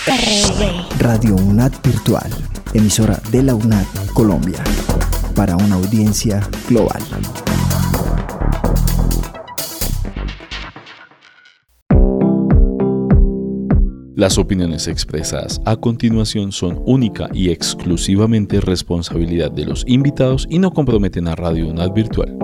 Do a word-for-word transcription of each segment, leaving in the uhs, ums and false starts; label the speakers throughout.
Speaker 1: R V.
Speaker 2: Radio UNAD Virtual, emisora de la UNAD Colombia, para una audiencia global.
Speaker 3: Las opiniones expresadas a continuación son única y exclusivamente responsabilidad de los invitados y no comprometen a Radio UNAD Virtual.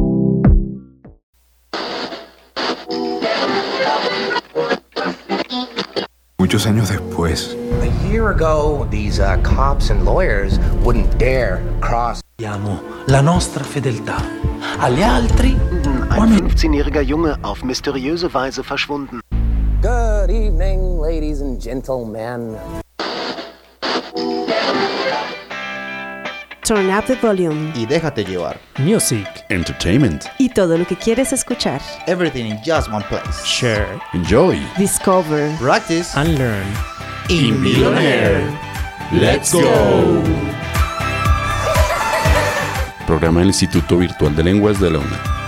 Speaker 4: Muchos años después.
Speaker 5: A year ago, these uh, cops and lawyers wouldn't dare cross.
Speaker 6: Abbiamo la nostra fedeltà. Agli altri.
Speaker 7: Ein fünfzehnjähriger Junge auf mysteriöse Weise verschwunden.
Speaker 5: Good evening, ladies and gentlemen.
Speaker 1: Turn up the volume.
Speaker 8: Y déjate llevar.
Speaker 9: Music.
Speaker 3: Entertainment.
Speaker 1: Y todo lo que quieres escuchar.
Speaker 8: Everything in just one place.
Speaker 9: Share.
Speaker 3: Enjoy.
Speaker 1: Discover.
Speaker 8: Practice.
Speaker 9: And learn.
Speaker 3: Inbillionaire. Let's go. Programa del Instituto Virtual de Lenguas de la UNAD.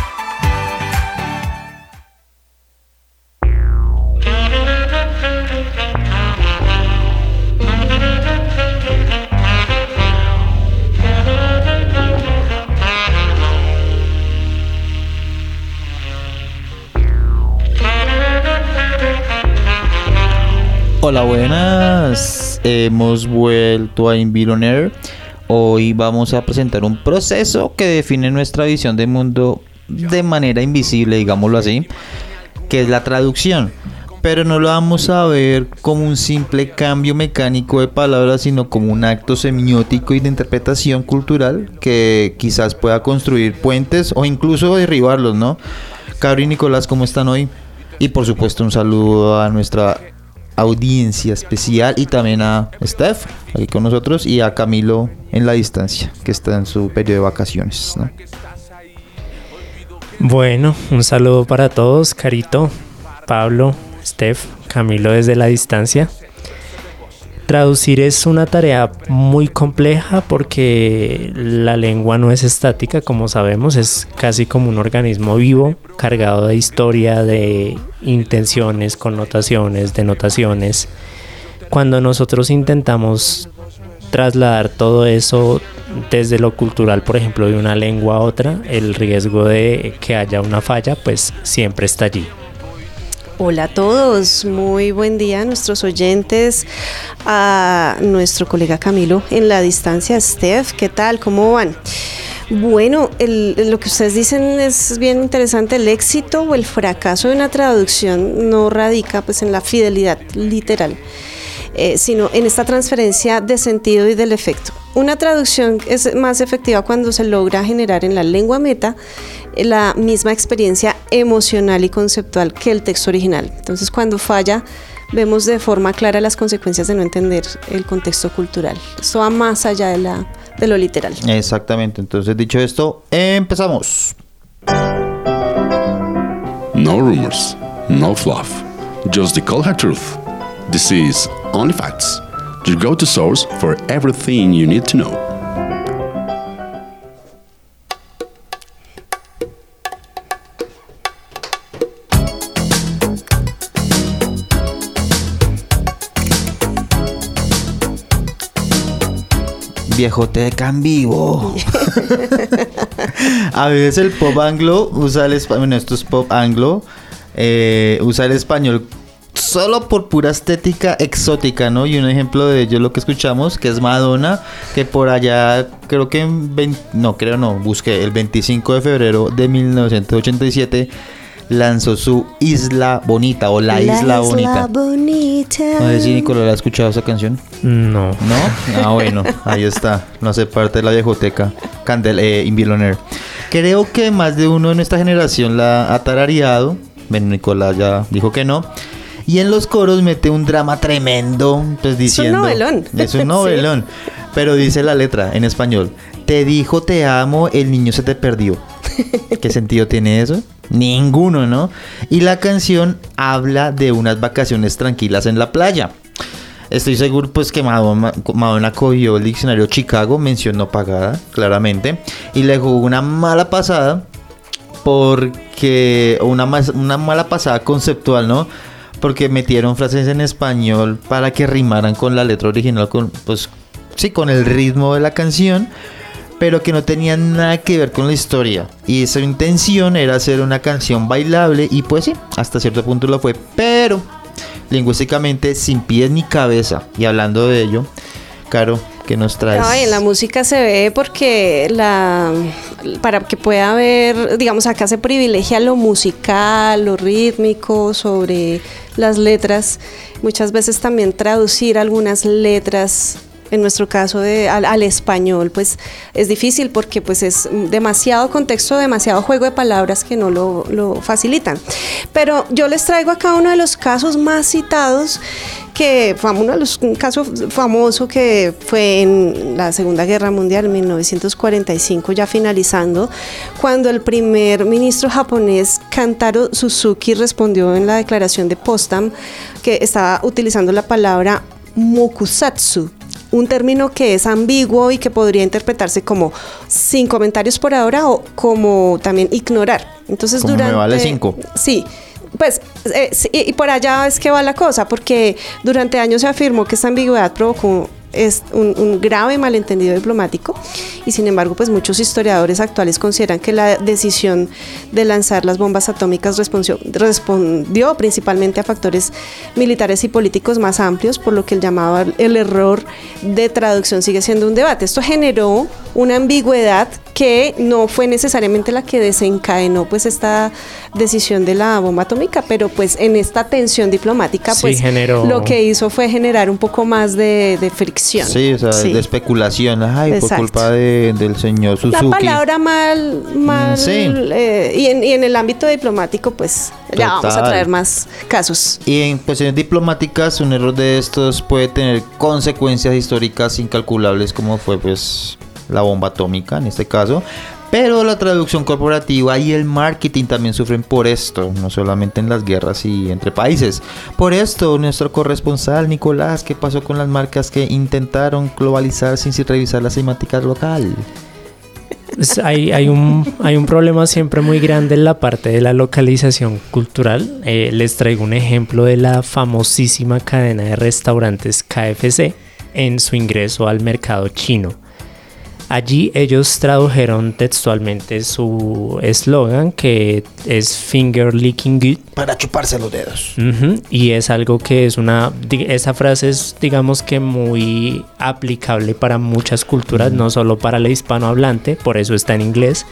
Speaker 8: Hola, buenas. Hemos vuelto a Inbillionaire. Hoy vamos a presentar un proceso que define nuestra visión del mundo de manera invisible, digámoslo así, que es la traducción. Pero no lo vamos a ver como un simple cambio mecánico de palabras, sino como un acto semiótico y de interpretación cultural que quizás pueda construir puentes o incluso derribarlos, ¿no? Cabri y Nicolás, ¿cómo están hoy? Y por supuesto un saludo a nuestra audiencia especial y también a Steph aquí con nosotros y a Camilo en la distancia, que está en su periodo de vacaciones, ¿no?
Speaker 9: Bueno, un saludo para todos, Carito, Pablo, Steph, Camilo desde la distancia. Traducir es una tarea muy compleja porque la lengua no es estática, como sabemos, es casi como un organismo vivo, cargado de historia, de intenciones, connotaciones, denotaciones. Cuando nosotros intentamos trasladar todo eso desde lo cultural, por ejemplo, de una lengua a otra, el riesgo de que haya una falla, pues siempre está allí.
Speaker 1: Hola a todos, muy buen día a nuestros oyentes, a nuestro colega Camilo en la distancia. Steph, ¿qué tal? ¿Cómo van? Bueno, el, lo que ustedes dicen es bien interesante. El éxito o el fracaso de una traducción no radica pues en la fidelidad literal, eh, sino en esta transferencia de sentido y del efecto. Una traducción es más efectiva cuando se logra generar en la lengua meta la misma experiencia emocional y conceptual que el texto original. Entonces, cuando falla, vemos de forma clara las consecuencias de no entender el contexto cultural. Esto va más allá de, la, de lo literal.
Speaker 8: Exactamente. Entonces, dicho esto, empezamos.
Speaker 3: No rumors, no fluff, just the cold hard truth. This is Only Facts, your go-to source for everything you need to know.
Speaker 8: Viejoteca en vivo. A veces el pop anglo usa el español, bueno, esto es pop anglo, eh, usa el español solo por pura estética exótica, ¿no? Y un ejemplo de ello es lo que escuchamos, que es Madonna, que por allá, creo que en veinte, no, creo no, busqué, el veinticinco de febrero de mil novecientos ochenta y siete lanzó su Isla Bonita o La, la Isla, Isla Bonita. Bonita. No sé si Nicolás ha escuchado esa canción.
Speaker 9: No.
Speaker 8: ¿No? Ah, bueno, ahí está. No hace parte de la viejoteca Candel, eh, Inbillionaire. Creo que más de uno de nuestra generación la ha tarareado. Bueno, Nicolás ya dijo que no. Y en los coros mete un drama tremendo, pues diciendo...
Speaker 1: Es un novelón.
Speaker 8: Es un novelón. Sí. Pero dice la letra en español: te dijo te amo, el niño se te perdió. ¿Qué sentido tiene eso? Ninguno, ¿no? Y la canción habla de unas vacaciones tranquilas en la playa. Estoy seguro pues que Madonna, Madonna cogió el diccionario Chicago, mención no pagada, claramente, y le jugó una mala pasada, porque una, una mala pasada conceptual, ¿no? porque metieron frases en español para que rimaran con la letra original, con, pues sí, con el ritmo de la canción, pero que no tenían nada que ver con la historia. Y esa intención era hacer una canción bailable, y pues sí, hasta cierto punto lo fue, pero lingüísticamente sin pies ni cabeza. Y hablando de ello, Caro, ¿qué nos traes?
Speaker 1: No, en la música se ve porque la para que pueda haber, digamos, acá se privilegia lo musical, lo rítmico sobre las letras. Muchas veces también traducir algunas letras, en nuestro caso de, al, al español, pues es difícil porque pues es demasiado contexto, demasiado juego de palabras que no lo, lo facilitan. Pero yo les traigo acá uno de los casos más citados, que fue uno de los, un caso famoso que fue en la Segunda Guerra Mundial, en mil novecientos cuarenta y cinco, ya finalizando, cuando el primer ministro japonés Kantaro Suzuki respondió en la declaración de Potsdam que estaba utilizando la palabra mokusatsu, un término que es ambiguo y que podría interpretarse como sin comentarios por ahora o como también ignorar. Entonces,
Speaker 8: como
Speaker 1: durante,
Speaker 8: me vale cinco.
Speaker 1: Sí. Pues, eh, sí, y por allá es que va la cosa, porque durante años se afirmó que esta ambigüedad provocó es un, un grave malentendido diplomático, y sin embargo pues muchos historiadores actuales consideran que la decisión de lanzar las bombas atómicas respondió, respondió principalmente a factores militares y políticos más amplios, por lo que el llamado el error de traducción sigue siendo un debate. Esto generó una ambigüedad que no fue necesariamente la que desencadenó pues esta decisión de la bomba atómica, pero pues en esta tensión diplomática
Speaker 9: sí,
Speaker 1: pues
Speaker 9: generó...
Speaker 1: lo que hizo fue generar un poco más de, de fricción.
Speaker 8: Sí, o sea, sí, de especulación. Ay, Exacto. por culpa de, del señor Suzuki.
Speaker 1: La palabra mal, mal
Speaker 8: sí.
Speaker 1: eh, y, en, y en el ámbito diplomático pues Total. Ya vamos a traer más casos.
Speaker 8: Y en cuestiones diplomáticas un error de estos puede tener consecuencias históricas incalculables, como fue pues la bomba atómica en este caso. Pero la traducción corporativa y el marketing también sufren por esto, no solamente en las guerras y entre países. Por esto, nuestro corresponsal Nicolás, ¿qué pasó con las marcas que intentaron globalizar sin revisar la semántica local?
Speaker 9: Pues hay, hay, un, hay un problema siempre muy grande en la parte de la localización cultural. Eh, les traigo un ejemplo de la famosísima cadena de restaurantes K F C en su ingreso al mercado chino. Allí ellos tradujeron textualmente su eslogan, que es Finger Licking Good.
Speaker 8: Para chuparse los dedos.
Speaker 9: Uh-huh. Y es algo que es una... Esa frase es, digamos que muy aplicable para muchas culturas, uh-huh. no solo para el hispanohablante, por eso está en inglés.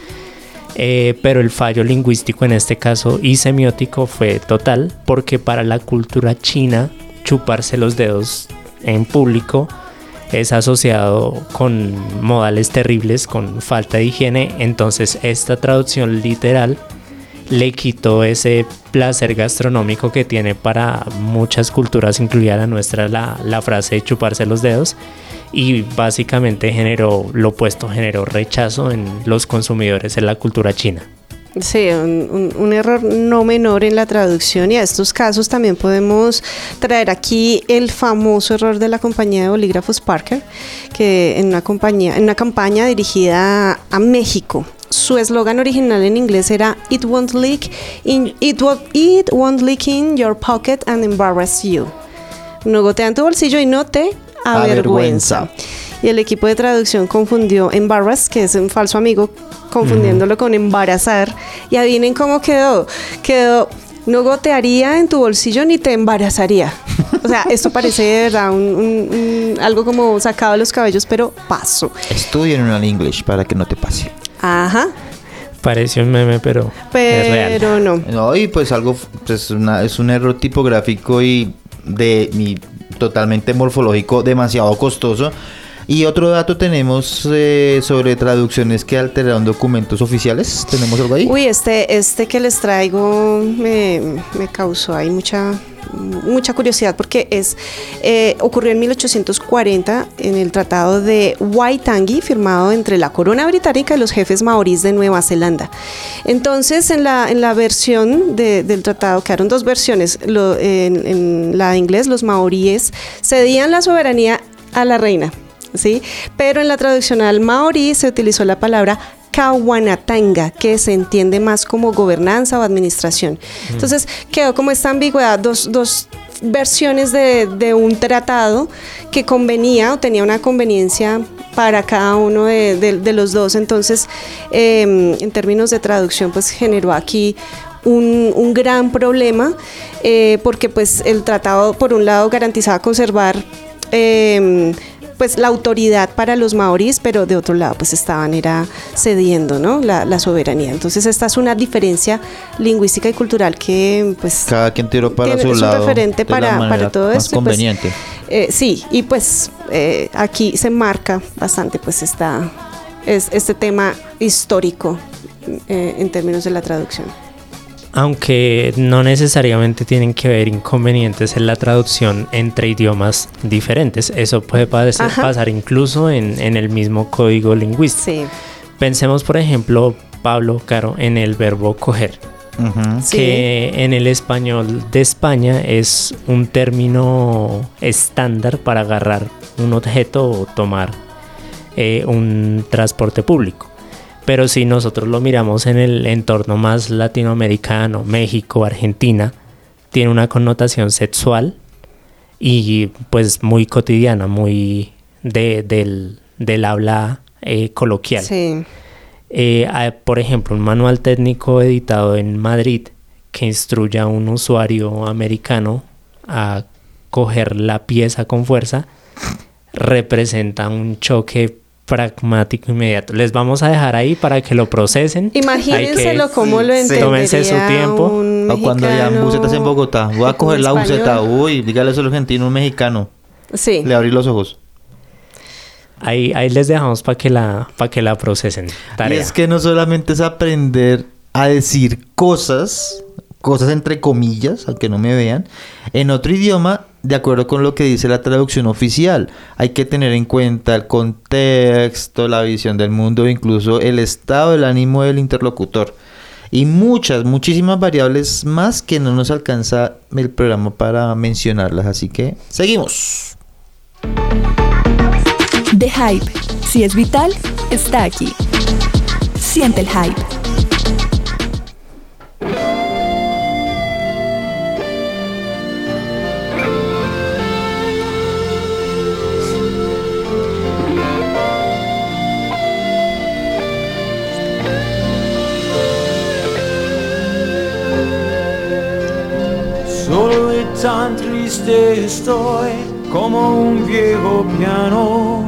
Speaker 9: Eh, pero el fallo lingüístico en este caso y semiótico fue total, porque para la cultura china chuparse los dedos en público es asociado con modales terribles, con falta de higiene. Entonces esta traducción literal le quitó ese placer gastronómico que tiene para muchas culturas, incluida la nuestra, la, la frase de chuparse los dedos, y básicamente generó lo opuesto, generó rechazo en los consumidores en la cultura china.
Speaker 1: Sí, un, un, un error no menor en la traducción, y a estos casos también podemos traer aquí el famoso error de la compañía de bolígrafos Parker, que en una compañía, en una campaña dirigida a, a México, su eslogan original en inglés era It won't leak in it won't, it won't leak in your pocket and embarrass you. No gotea en tu bolsillo y no te avergüenza. avergüenza. Y el equipo de traducción confundió embarrass, que es un falso amigo, confundiéndolo uh-huh. con embarazar. Y adivinen cómo quedó. Quedó, no gotearía en tu bolsillo ni te embarazaría. O sea, esto parece de verdad un, un, un, algo como sacado de los cabellos, pero paso.
Speaker 8: Estudien en English para que no te pase.
Speaker 1: Ajá.
Speaker 9: Parece un meme, pero,
Speaker 1: pero
Speaker 9: es real.
Speaker 1: Pero no.
Speaker 8: No, y pues algo, pues una, es un error tipográfico y de y totalmente morfológico, demasiado costoso. Y otro dato tenemos eh, sobre traducciones que alteraron documentos oficiales. ¿Tenemos algo ahí?
Speaker 1: Uy, este, este que les traigo me, me causó ahí mucha, mucha curiosidad, porque es eh, ocurrió en mil ochocientos cuarenta en el tratado de Waitangi, firmado entre la corona británica y los jefes maorís de Nueva Zelanda. Entonces, en la, en la versión de, del tratado, quedaron dos versiones. Lo, en, en la de inglés, los maoríes cedían la soberanía a la reina, ¿sí? Pero en la traducción al maorí se utilizó la palabra Kawanatanga, que se entiende más como gobernanza o administración. Mm. Entonces quedó como esta ambigüedad, dos, dos versiones de, de un tratado que convenía o tenía una conveniencia para cada uno de, de, de los dos. Entonces, eh, en términos de traducción, pues generó aquí un, un gran problema, eh, porque pues el tratado, por un lado, garantizaba conservar eh, pues la autoridad para los maorís, pero de otro lado pues estaban era cediendo, ¿no? la, la soberanía. Entonces esta es una diferencia lingüística y cultural que pues
Speaker 8: cada quien tiró para
Speaker 1: tiene,
Speaker 8: su
Speaker 1: es
Speaker 8: lado
Speaker 1: un referente para, para todo
Speaker 8: más
Speaker 1: esto.
Speaker 8: Conveniente.
Speaker 1: Pues, eh, sí, y pues eh, aquí se marca bastante pues esta, es, este tema histórico eh, en términos de la traducción.
Speaker 9: Aunque no necesariamente tienen que haber inconvenientes en la traducción entre idiomas diferentes. Eso puede pasar, pasar incluso en, en el mismo código lingüístico. Sí. Pensemos, por ejemplo, Pablo, Caro, en el verbo coger. Uh-huh. Que sí. En el español de España es un término estándar para agarrar un objeto o tomar eh, un transporte público. Pero si nosotros lo miramos en el entorno más latinoamericano, México, Argentina, tiene una connotación sexual y pues muy cotidiana, muy de, del, del habla eh, coloquial.
Speaker 1: Sí.
Speaker 9: Eh, hay, por ejemplo, un manual técnico editado en Madrid que instruye a un usuario americano a coger la pieza con fuerza representa un choque pragmático inmediato. Les vamos a dejar ahí para que lo procesen.
Speaker 1: Imagínenselo cómo lo entendería.
Speaker 9: Tómense su tiempo.
Speaker 8: O cuando hayan bucetas en Bogotá. Voy a coger la buceta. Uy, dígale eso al argentino, un mexicano.
Speaker 1: Sí.
Speaker 8: Le abrí los ojos.
Speaker 9: Ahí, ahí les dejamos para que la, para que la procesen. Tarea.
Speaker 8: Y es que no solamente es aprender a decir cosas, cosas entre comillas, aunque no me vean, en otro idioma, de acuerdo con lo que dice la traducción oficial. Hay que tener en cuenta el contexto, la visión del mundo, incluso el estado del ánimo del interlocutor. Y muchas, muchísimas variables más que no nos alcanza el programa para mencionarlas. Así que, seguimos.
Speaker 10: The Hype. Si es vital, está aquí. Siente el hype.
Speaker 11: Solo y tan triste estoy como un viejo piano.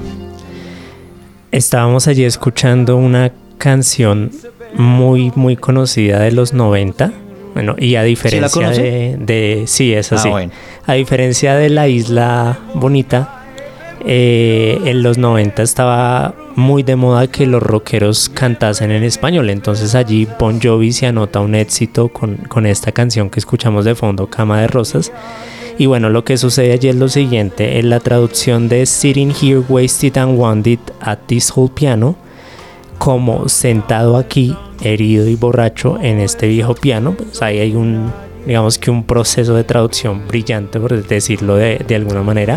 Speaker 9: Estábamos allí escuchando una canción muy muy conocida de los noventa. Bueno, y a diferencia ¿Sí la conoce? de, de sí, es así. Ah, bueno. A diferencia de La Isla Bonita, eh, en los noventa estaba muy de moda que los rockeros cantasen en español. Entonces allí Bon Jovi se anota un éxito con, con esta canción que escuchamos de fondo, Cama de Rosas. Y bueno, lo que sucede allí es lo siguiente: en la traducción de Sitting Here Wasted and Wounded at This Whole Piano, como sentado aquí, herido y borracho en este viejo piano, pues ahí hay un, digamos que un proceso de traducción brillante, por decirlo de, de alguna manera.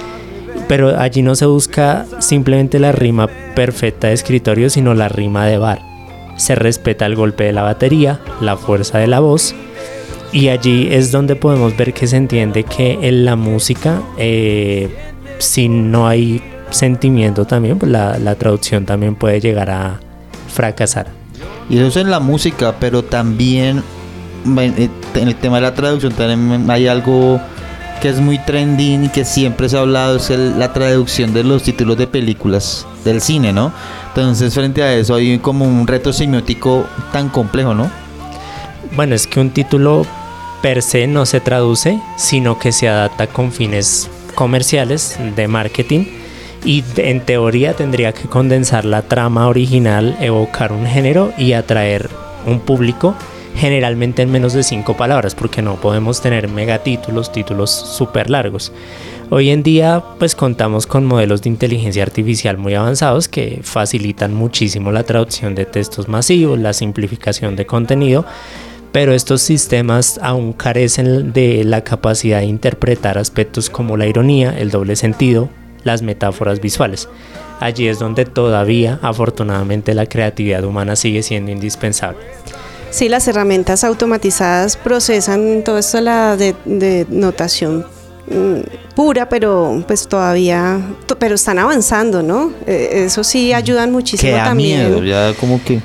Speaker 9: Pero allí no se busca simplemente la rima perfecta de escritorio, sino la rima de bar. Se respeta el golpe de la batería, la fuerza de la voz. Y allí es donde podemos ver que se entiende que en la música, eh, si no hay sentimiento también, pues la, la traducción también puede llegar a fracasar.
Speaker 8: Y eso es en la música, pero también en el tema de la traducción también hay algo que es muy trending y que siempre se ha hablado, es el, la traducción de los títulos de películas del cine, ¿no? Entonces frente a eso hay como un reto semiótico tan complejo, ¿no?
Speaker 9: Bueno, es que un título per se no se traduce, sino que se adapta con fines comerciales de marketing, y en teoría tendría que condensar la trama original, evocar un género y atraer un público, generalmente en menos de cinco palabras, porque no podemos tener megatítulos, títulos súper largos. Hoy en día pues contamos con modelos de inteligencia artificial muy avanzados que facilitan muchísimo la traducción de textos masivos, la simplificación de contenido, pero estos sistemas aún carecen de la capacidad de interpretar aspectos como la ironía, el doble sentido, las metáforas visuales. allí es donde todavía, afortunadamente, la creatividad humana sigue siendo indispensable.
Speaker 1: Sí, las herramientas automatizadas procesan todo esto la de, de notación mm, pura, pero pues todavía, to, pero están avanzando, ¿no? Eh, eso sí ayudan muchísimo
Speaker 8: Qué da
Speaker 1: también.
Speaker 8: miedo, ya como que...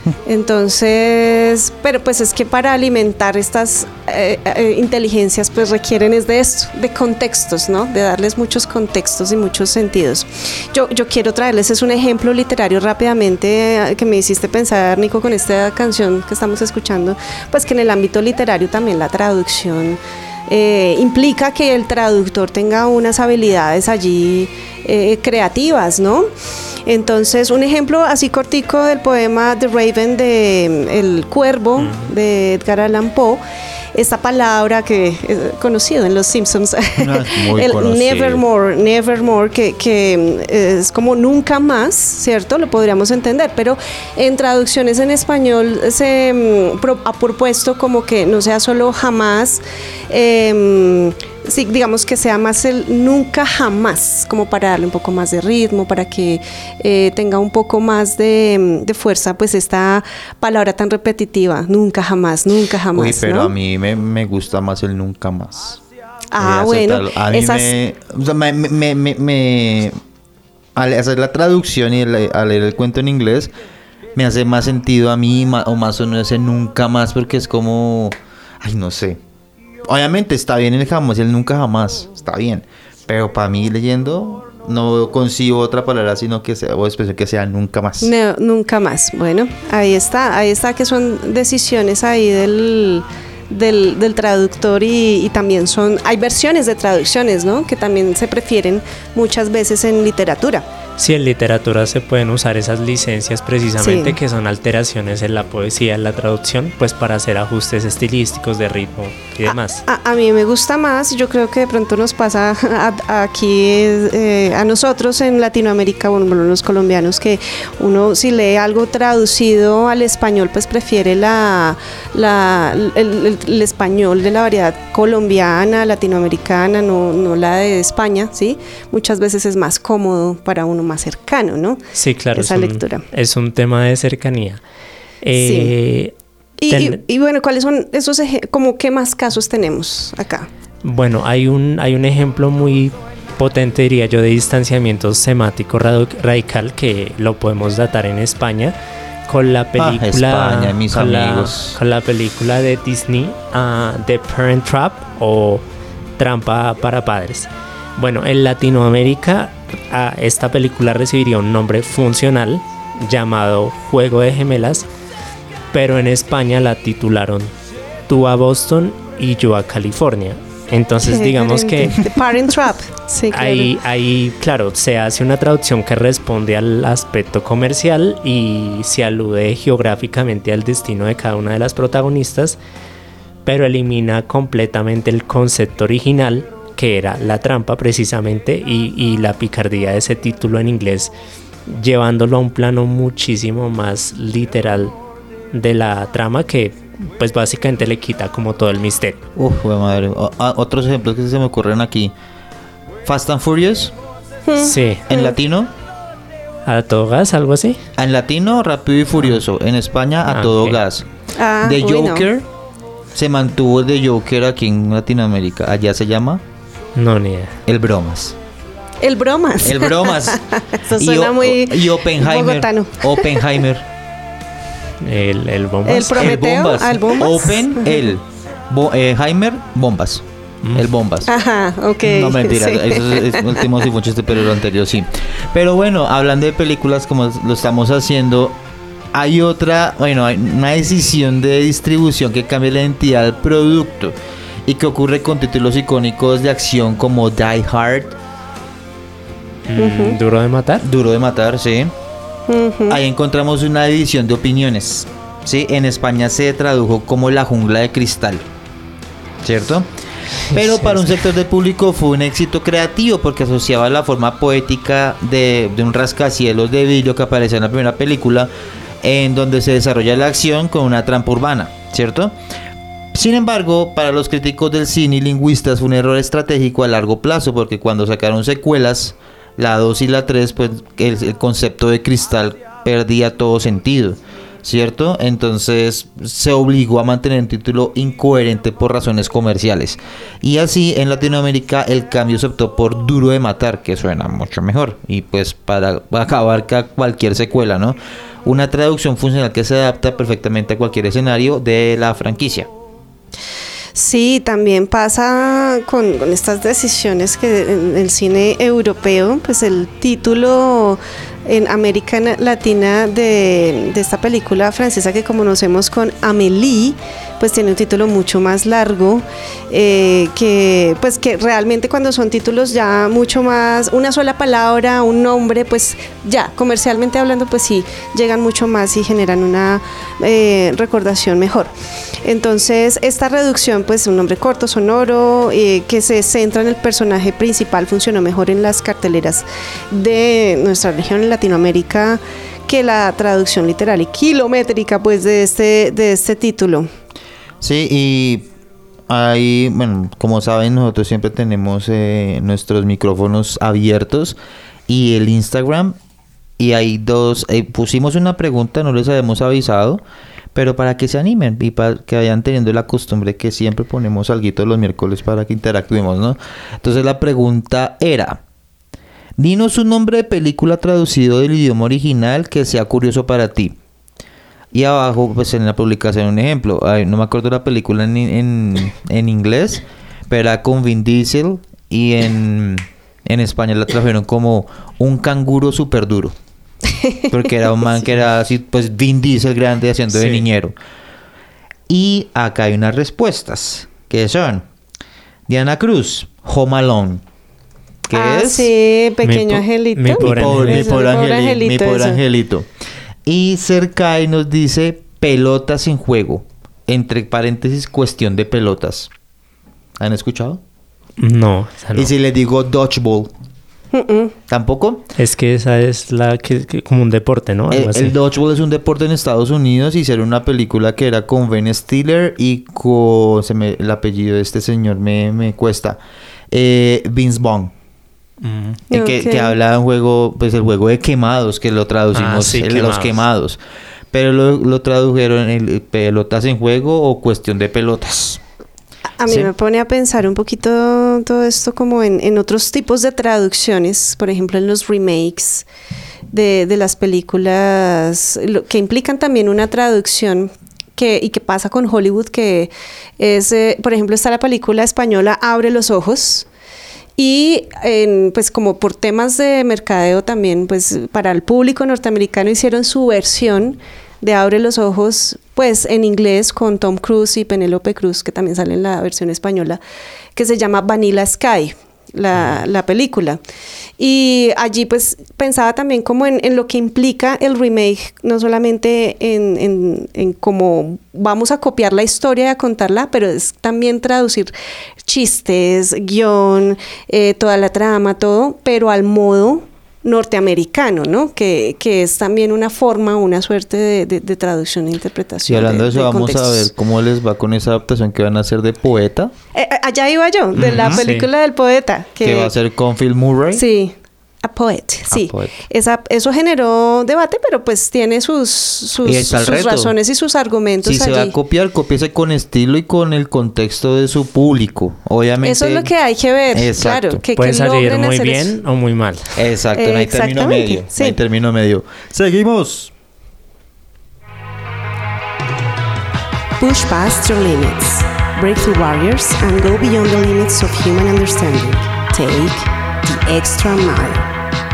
Speaker 1: Entonces, pero pues es que para alimentar estas eh, eh, inteligencias pues requieren es de esto, de contextos, ¿no? De darles muchos contextos y muchos sentidos. Yo, yo quiero traerles es un ejemplo literario rápidamente eh, que me hiciste pensar, Nico, con esta canción que estamos escuchando, pues que en el ámbito literario también la traducción eh, implica que el traductor tenga unas habilidades allí eh, creativas, ¿no? Entonces, un ejemplo así cortico del poema The Raven de El Cuervo de Edgar Allan Poe, esta palabra que es conocido en Los Simpsons,
Speaker 8: no,
Speaker 1: el
Speaker 8: conocido.
Speaker 1: nevermore, nevermore, que, que es como nunca más, ¿cierto? Lo podríamos entender, pero en traducciones en español se um, pro, ha propuesto como que no sea solo jamás, eh, sí, digamos que sea más el nunca jamás, como para darle un poco más de ritmo, para que eh, tenga un poco más de, de fuerza, pues esta palabra tan repetitiva, nunca jamás, nunca jamás.
Speaker 8: Uy, pero
Speaker 1: ¿no?
Speaker 8: a mí me, me gusta más el nunca más.
Speaker 1: Ah,
Speaker 8: eh,
Speaker 1: bueno,
Speaker 8: a mí
Speaker 1: esas...
Speaker 8: me, o sea, me, me, me, me, al hacer la traducción y el, al leer el cuento en inglés, me hace más sentido a mí, o más o menos ese nunca más, porque es como, ay, no sé. Obviamente está bien el jamás y el nunca jamás, está bien, pero para mí leyendo no concibo otra palabra sino que sea, o expresión que sea nunca más.
Speaker 1: No, nunca más. Bueno, ahí está, ahí está que son decisiones ahí del, del, del traductor y, y también son, hay versiones de traducciones, ¿no? Que también se prefieren muchas veces en literatura.
Speaker 9: Sí, en literatura se pueden usar esas licencias precisamente, sí, que son alteraciones en la poesía, en la traducción, pues para hacer ajustes estilísticos de ritmo y demás.
Speaker 1: A, a, a mí me gusta más, yo creo que de pronto nos pasa a, a aquí eh, a nosotros en Latinoamérica, bueno, los colombianos, que uno si lee algo traducido al español, pues prefiere la, la el, el, el español de la variedad colombiana, latinoamericana, no, no la de España, ¿sí? Muchas veces es más cómodo para uno más cercano, ¿no?
Speaker 9: Sí, claro,
Speaker 1: esa
Speaker 9: es un,
Speaker 1: lectura.
Speaker 9: Es un tema de cercanía. Eh,
Speaker 1: sí. Y,
Speaker 9: ten...
Speaker 1: y, y bueno, ¿cuáles son esos ej- como qué más casos tenemos acá?
Speaker 9: Bueno, hay un hay un ejemplo muy potente, diría yo, de distanciamiento semático rad- radical que lo podemos datar en España con la película
Speaker 8: ah, España, mis
Speaker 9: con,
Speaker 8: amigos.
Speaker 9: La, con la película de Disney uh, The Parent Trap o Trampa para Padres. Bueno, en Latinoamérica a esta película recibiría un nombre funcional llamado Juego de Gemelas, pero en España la titularon Tú a Boston y yo a California. Entonces
Speaker 1: Qué
Speaker 9: digamos
Speaker 1: diferente.
Speaker 9: que
Speaker 1: The Parent Trap. Sí, claro.
Speaker 9: ahí, ahí, claro, se hace una traducción que responde al aspecto comercial y se alude geográficamente al destino de cada una de las protagonistas, pero elimina completamente el concepto original, que era la trampa precisamente, y, y la picardía de ese título en inglés, llevándolo a un plano muchísimo más literal de la trama, que pues básicamente le quita como todo el misterio.
Speaker 8: Uf, madre. O, a, otros ejemplos que se me ocurren aquí: Fast and Furious.
Speaker 9: Sí.
Speaker 8: En latino,
Speaker 9: ¿A todo gas? ¿Algo así?
Speaker 8: En latino, Rápido y Furioso. En España, A
Speaker 9: Ah,
Speaker 8: todo
Speaker 9: okay.
Speaker 8: gas.
Speaker 1: Ah,
Speaker 8: The
Speaker 1: uy, no.
Speaker 8: Joker se mantuvo de Joker aquí en Latinoamérica. Allá se llama
Speaker 9: No, ni idea.
Speaker 8: El Bromas.
Speaker 1: El Bromas.
Speaker 8: El Bromas.
Speaker 1: Eso suena
Speaker 8: o,
Speaker 1: muy
Speaker 8: y Oppenheimer.
Speaker 1: bogotano.
Speaker 8: Oppenheimer.
Speaker 9: El, el bombas.
Speaker 1: El Prometeo,
Speaker 8: el bombas.
Speaker 1: ah, el bombas.
Speaker 8: Open, el. Bo, eh, Heimer, bombas.
Speaker 9: Mm.
Speaker 8: El bombas.
Speaker 1: Ajá, ok.
Speaker 8: No, mentira,
Speaker 1: sí.
Speaker 8: eso es, es el último sí fue un chiste, pero lo anterior sí. Pero bueno, hablando de películas como lo estamos haciendo, hay otra, bueno, hay una decisión de distribución que cambia la identidad del producto y que ocurre con títulos icónicos de acción como Die Hard.
Speaker 9: Mm,
Speaker 1: Ujú.
Speaker 9: ¿Duro de matar?
Speaker 8: Duro de matar, sí.
Speaker 1: Ujú.
Speaker 8: Ahí encontramos una división de opiniones, ¿sí? En España se tradujo como La Jungla de Cristal, ¿cierto? Pero
Speaker 9: Sí,
Speaker 8: para un
Speaker 9: sí.
Speaker 8: sector del público fue un éxito creativo porque asociaba la forma poética de, de un rascacielos de vidrio que aparece en la primera película, en donde se desarrolla la acción con una trampa urbana, ¿cierto? Sin embargo, para los críticos del cine y lingüistas fue un error estratégico a largo plazo porque cuando sacaron secuelas La dos y la tres, pues el, el concepto de cristal perdía todo sentido, ¿cierto? Entonces se obligó a mantener un título incoherente por razones comerciales. Y así en Latinoamérica el cambio se optó por Duro de Matar, que suena mucho mejor. Y pues para acabar con cualquier secuela, ¿no? Una traducción funcional que se adapta perfectamente a cualquier escenario de la franquicia.
Speaker 1: Sí, también pasa con, con estas decisiones que en el cine europeo, pues el título en América Latina de, de esta película francesa que conocemos con Amélie, pues tiene un título mucho más largo, eh, que pues que realmente cuando son títulos ya mucho más, una sola palabra, un nombre, pues ya comercialmente hablando, pues sí, llegan mucho más y generan una eh, recordación mejor. Entonces esta reducción, pues un nombre corto, sonoro, eh, que se centra en el personaje principal, funcionó mejor en las carteleras de nuestra región en Latinoamérica que la traducción literal y kilométrica pues de este, de este título.
Speaker 8: Sí, y ahí, bueno, como saben, nosotros siempre tenemos eh, nuestros micrófonos abiertos y el Instagram, y hay dos, eh, pusimos una pregunta, no les habíamos avisado, pero para que se animen y para que vayan teniendo la costumbre que siempre ponemos alguito los miércoles para que interactuemos, ¿no? Entonces la pregunta era: dinos un nombre de película traducido del idioma original que sea curioso para ti. Y abajo, pues en la publicación, un ejemplo. Ay, no me acuerdo la película en, en, en inglés, pero era con Vin Diesel. Y en, en español la trajeron como Un canguro súper duro. Porque era un man sí. que era así, pues Vin Diesel grande haciendo sí. de niñero. Y acá hay unas respuestas, que son: Diana Cruz, Home Alone. ¿Qué
Speaker 1: ah,
Speaker 8: es?
Speaker 1: sí, Pequeño mi Angelito.
Speaker 8: Mi pobre, mi pobre, mi pobre
Speaker 1: angeli-
Speaker 8: angelito. Mi pobre angelito. Y Cercay nos dice Pelotas en juego, entre paréntesis, cuestión de pelotas. ¿Han escuchado?
Speaker 9: No, esa no.
Speaker 8: Y si les digo Dodgeball,
Speaker 1: Uh-uh.
Speaker 8: ¿tampoco?
Speaker 9: Es que esa es la que, que como un deporte, ¿no?
Speaker 8: El, el Dodgeball es un deporte en Estados Unidos. Hicieron una película que era con Ben Stiller y con... Se me, el apellido de este señor me, me cuesta. Eh, Vince Vaughn. Uh-huh. Okay. Que, que habla de un juego, pues el juego de quemados, que lo traducimos ah, sí, en quemados. Los quemados. Pero lo, lo tradujeron en Pelotas en juego o cuestión de pelotas.
Speaker 1: A mí ¿sí? me pone a pensar un poquito todo esto como en, en otros tipos de traducciones, por ejemplo en los remakes de, de las películas, lo, que implican también una traducción. Que, y que pasa con Hollywood, que es, eh, por ejemplo, está la película española Abre los ojos. Y en, pues como por temas de mercadeo también, pues para el público norteamericano hicieron su versión de Abre los ojos, pues en inglés con Tom Cruise y Penélope Cruz, que también sale en la versión española, que se llama Vanilla Sky, la, la película. Y allí pues pensaba también como en, en lo que implica el remake, no solamente en, en, en cómo vamos a copiar la historia y a contarla, pero es también traducir chistes, guión, eh, toda la trama, todo, pero al modo norteamericano, ¿no? Que, que es también una forma, una suerte de, de, de traducción e interpretación.
Speaker 8: Y hablando de, de eso,
Speaker 1: de
Speaker 8: vamos
Speaker 1: contextos.
Speaker 8: a ver cómo les va con esa adaptación que van a hacer de Poeta.
Speaker 1: Eh, allá iba yo, de uh-huh. la película sí. del Poeta. Que,
Speaker 8: que va a ser con Phil Murray.
Speaker 1: Sí. A Poet, sí. A poet. Esa, eso generó debate, pero pues tiene sus, sus, sus razones y sus argumentos.
Speaker 8: Si
Speaker 1: allí.
Speaker 8: Se va a copiar, cópiese con estilo y con el contexto de su público. Obviamente.
Speaker 1: Eso es lo que hay que ver.
Speaker 8: Exacto.
Speaker 1: Claro, que,
Speaker 9: puede
Speaker 1: que
Speaker 9: salir muy bien
Speaker 1: eso.
Speaker 9: o muy mal.
Speaker 8: Exacto, no hay término medio. Sí. No hay término medio. Seguimos.
Speaker 1: Push past your limits. Break through barriers and go beyond the limits of human understanding. Take the extra mile.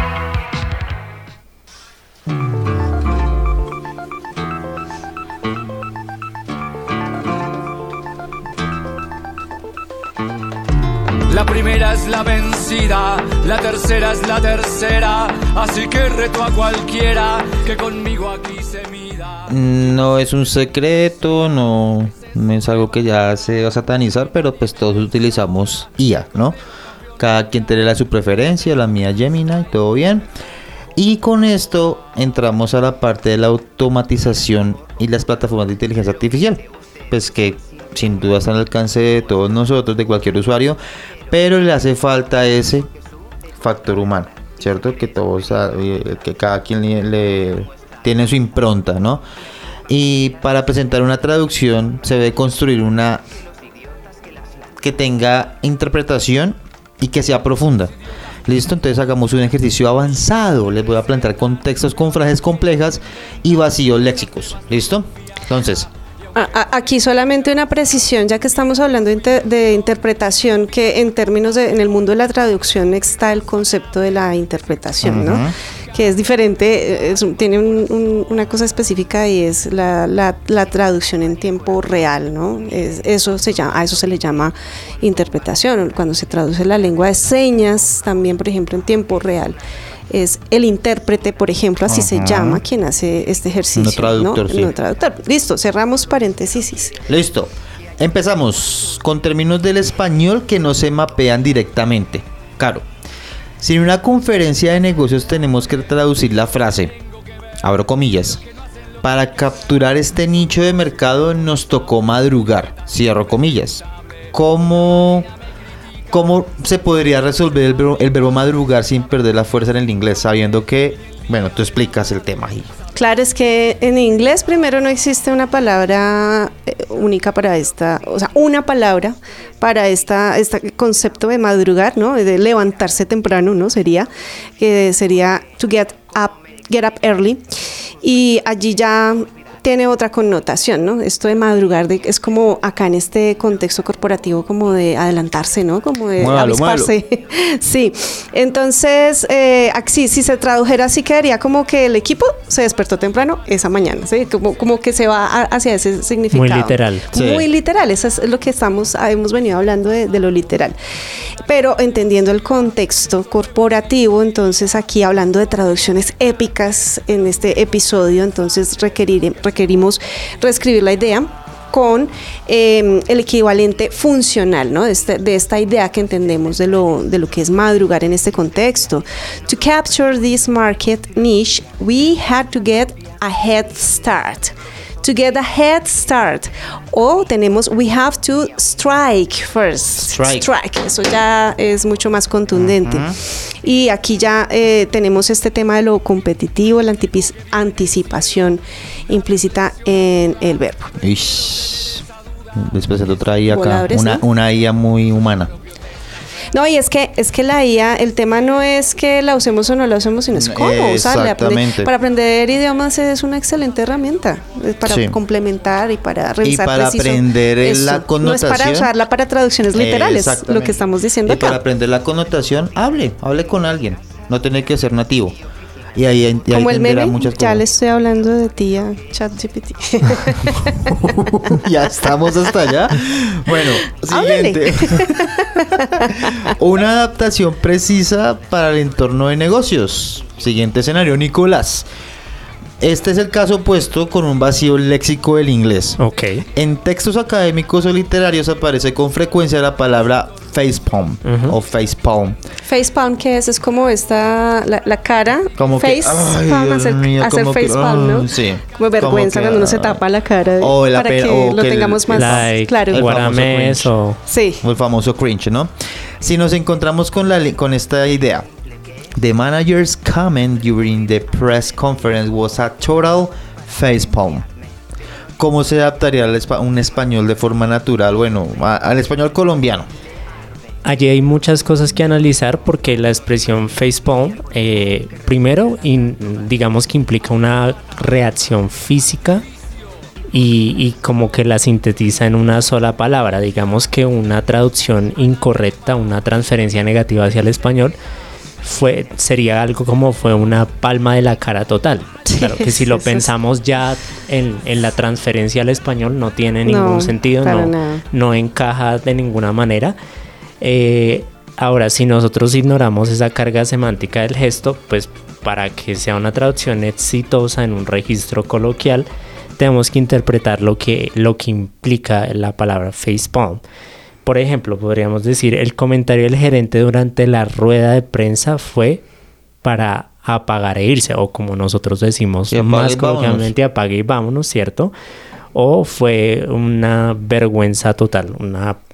Speaker 11: La primera es la vencida, la tercera es la tercera, así que reto a cualquiera que conmigo aquí se mida.
Speaker 8: No es un secreto, no, no es algo que ya se va a satanizar, pero pues todos utilizamos I A, ¿no? Cada quien tiene la su preferencia, la mía Gemini, todo bien. Y con esto entramos a la parte de la automatización y las plataformas de inteligencia artificial, pues que sin duda está al alcance de todos nosotros, de cualquier usuario, pero le hace falta ese factor humano. ¿cierto? Que todos, eh, que cada quien le, le tiene su impronta, ¿no? Y para presentar una traducción se debe construir una que tenga interpretación y que sea profunda. ¿Listo? Entonces hagamos un ejercicio avanzado. Les voy a plantear contextos con frases complejas y vacíos léxicos. ¿Listo? Entonces...
Speaker 1: Aquí solamente una precisión, ya que estamos hablando de, inter- de interpretación, que en términos de, en el mundo de la traducción está el concepto de la interpretación, uh-huh. ¿no? Que es diferente, es, tiene un, un, una cosa específica y es la, la, la traducción en tiempo real, ¿no? Es, eso se llama, a eso se le llama interpretación, cuando se traduce la lengua de señas, también por ejemplo en tiempo real. Es el intérprete, por ejemplo, así Ajá. se llama quien hace este ejercicio.
Speaker 8: No traductor, ¿no? Sí.
Speaker 1: No traductor. Listo, cerramos paréntesis.
Speaker 8: Listo. Empezamos con términos del español que no se mapean directamente. Claro. Si en una conferencia de negocios tenemos que traducir la frase, abro comillas, para capturar este nicho de mercado nos tocó madrugar, cierro comillas. ¿Cómo... ¿Cómo se podría resolver el verbo, el verbo madrugar sin perder la fuerza en el inglés? Sabiendo que, bueno, tú explicas el tema ahí.
Speaker 1: Claro, es que en inglés primero no existe una palabra eh, única para esta, o sea, una palabra para esta, este concepto de madrugar, ¿no? De levantarse temprano, ¿no? Sería, que sería to get up, get up early. Y allí ya tiene otra connotación, ¿no? Esto de madrugar de, es como acá en este contexto corporativo como de adelantarse, ¿no? Como de muévalo, avisparse. Muévalo. Sí. Entonces, eh, aquí, si se tradujera así quedaría como que el equipo se despertó temprano esa mañana, ¿sí? Como, como que se va a, hacia ese significado.
Speaker 9: Muy literal.
Speaker 1: Muy sí. literal. Eso es lo que estamos, hemos venido hablando de, de lo literal. Pero entendiendo el contexto corporativo, entonces aquí hablando de traducciones épicas en este episodio, entonces requerir, requerimos reescribir la idea con eh, el equivalente funcional, ¿no? De, este, de esta idea que entendemos de lo, de lo que es madrugar en este contexto. To capture this market niche, we had to get a head start. To get a head start. O tenemos we have to strike first.
Speaker 8: Strike.
Speaker 1: Strike. Eso ya es mucho más contundente. Uh-huh. Y aquí ya eh, tenemos este tema de lo competitivo, la antipis- anticipación implícita en el verbo.
Speaker 8: Ish. Después se lo traía acá.
Speaker 1: Voladores,
Speaker 8: una,
Speaker 1: ¿no?
Speaker 8: una I A muy humana.
Speaker 1: No, y es que es que la I A, el tema no es que la usemos o no la usemos, sino es cómo usarla.
Speaker 8: Exactamente.
Speaker 1: Para aprender idiomas es una excelente herramienta para sí. complementar y para revisar
Speaker 8: y para
Speaker 1: preciso.
Speaker 8: aprender
Speaker 1: Eso.
Speaker 8: la connotación.
Speaker 1: No es para usarla para traducciones literales, lo que estamos diciendo
Speaker 8: y
Speaker 1: acá.
Speaker 8: Para aprender la connotación, hable, hable con alguien. No tiene que ser nativo. Y ahí, y ahí
Speaker 1: como el meme,
Speaker 8: muchas
Speaker 1: ya
Speaker 8: cosas.
Speaker 1: le estoy hablando de ti a ChatGPT.
Speaker 8: Ya estamos hasta allá. Bueno, siguiente. Una adaptación precisa para el entorno de negocios. Siguiente escenario, Nicolás. Este es el caso opuesto con un vacío léxico del inglés.
Speaker 9: Ok.
Speaker 8: En textos académicos o literarios aparece con frecuencia la palabra facepalm uh-huh. o facepalm.
Speaker 1: Facepalm, ¿qué es? Es como esta, la, la cara.
Speaker 8: Como
Speaker 1: face
Speaker 8: que, ay,
Speaker 1: palm,
Speaker 8: Dios
Speaker 1: hacer,
Speaker 8: mío,
Speaker 1: hacer
Speaker 8: como
Speaker 1: facepalm,
Speaker 8: que,
Speaker 1: ¿no?
Speaker 8: Uh, sí.
Speaker 1: Como vergüenza como que, cuando uno se tapa la cara.
Speaker 8: O la
Speaker 1: para
Speaker 8: pena,
Speaker 1: que
Speaker 8: o
Speaker 1: lo
Speaker 8: que
Speaker 1: tengamos
Speaker 8: el,
Speaker 1: más
Speaker 9: like,
Speaker 1: claro.
Speaker 9: El guaramés o...
Speaker 1: Sí.
Speaker 8: O el famoso cringe, ¿no? Si nos encontramos con, la, con esta idea. The manager's comment during the press conference was a total facepalm. ¿Cómo se adaptaría al espa- un español de forma natural? Bueno, a, al español colombiano.
Speaker 9: Allí hay muchas cosas que analizar porque la expresión facepalm, eh, primero, in, digamos que implica una reacción física y, y como que la sintetiza en una sola palabra. Digamos que una traducción incorrecta, una transferencia negativa hacia el español, fue sería algo como fue una palma de la cara total. Claro que si lo pensamos ya en, en la transferencia al español no tiene ningún
Speaker 1: no,
Speaker 9: sentido, no, no encaja de ninguna manera. Eh, ahora, si nosotros ignoramos esa carga semántica del gesto, pues para que sea una traducción exitosa en un registro coloquial, tenemos que interpretar lo que, lo que implica la palabra facepalm. Por ejemplo, podríamos decir, el comentario del gerente durante la rueda de prensa fue para apagar e irse, o como nosotros decimos más coloquialmente, apague y vámonos, ¿cierto? O fue una vergüenza total, una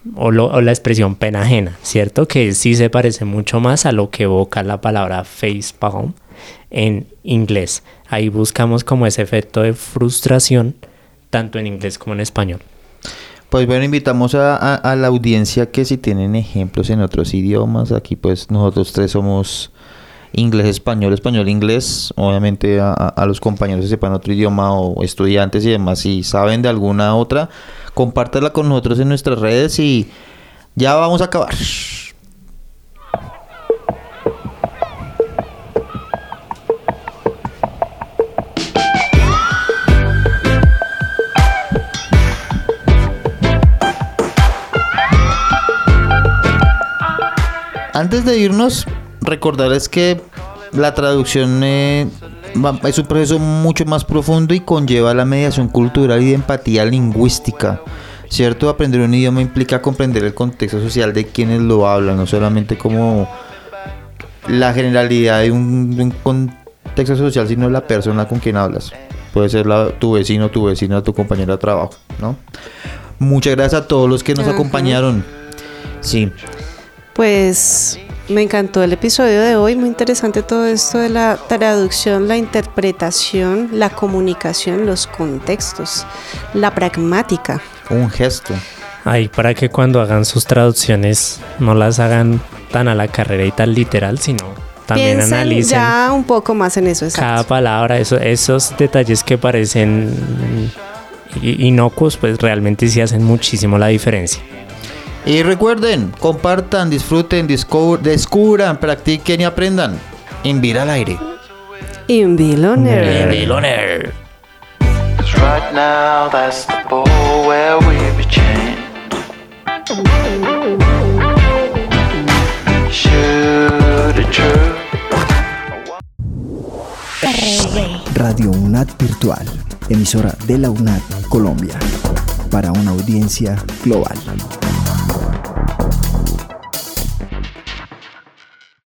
Speaker 9: o, lo, o la expresión pena ajena, ¿cierto? Que sí se parece mucho más a lo que evoca la palabra facepalm en inglés. Ahí buscamos como ese efecto de frustración, tanto en inglés como en español.
Speaker 8: Pues bueno, invitamos a, a, a la audiencia que si tienen ejemplos en otros idiomas, aquí pues nosotros tres somos inglés, español, español, inglés, obviamente a, a los compañeros que sepan otro idioma o estudiantes y demás, si saben de alguna otra, compártela con nosotros en nuestras redes y ya vamos a acabar. Antes de irnos, recordarles que la traducción eh, es un proceso mucho más profundo y conlleva la mediación cultural y de empatía lingüística, ¿cierto? Aprender un idioma implica comprender el contexto social de quienes lo hablan, no solamente como la generalidad de un, de un contexto social, sino la persona con quien hablas. Puede ser la, tu vecino, tu vecina, tu compañera de trabajo, ¿no? Muchas gracias a todos los que nos Ajá. acompañaron. Sí.
Speaker 1: Pues me encantó el episodio de hoy, muy interesante todo esto de la traducción, la interpretación, la comunicación, los contextos, la pragmática.
Speaker 8: Un gesto.
Speaker 9: Ay, para que cuando hagan sus traducciones no las hagan tan a la carrera y tan literal, sino también
Speaker 1: Piensen
Speaker 9: analicen
Speaker 1: ya un poco más en eso, exacto.
Speaker 9: Cada palabra, eso, esos detalles que parecen inocuos, pues realmente sí hacen muchísimo la diferencia.
Speaker 8: Y recuerden, compartan, disfruten, discu- descubran, practiquen y aprendan. Invir al aire.
Speaker 1: Inviloner.
Speaker 8: Inviloner.
Speaker 12: Right now, that's the ball where we be chained. Shoot it true.
Speaker 2: Radio UNAD Virtual, emisora de la UNAD Colombia, para una audiencia global.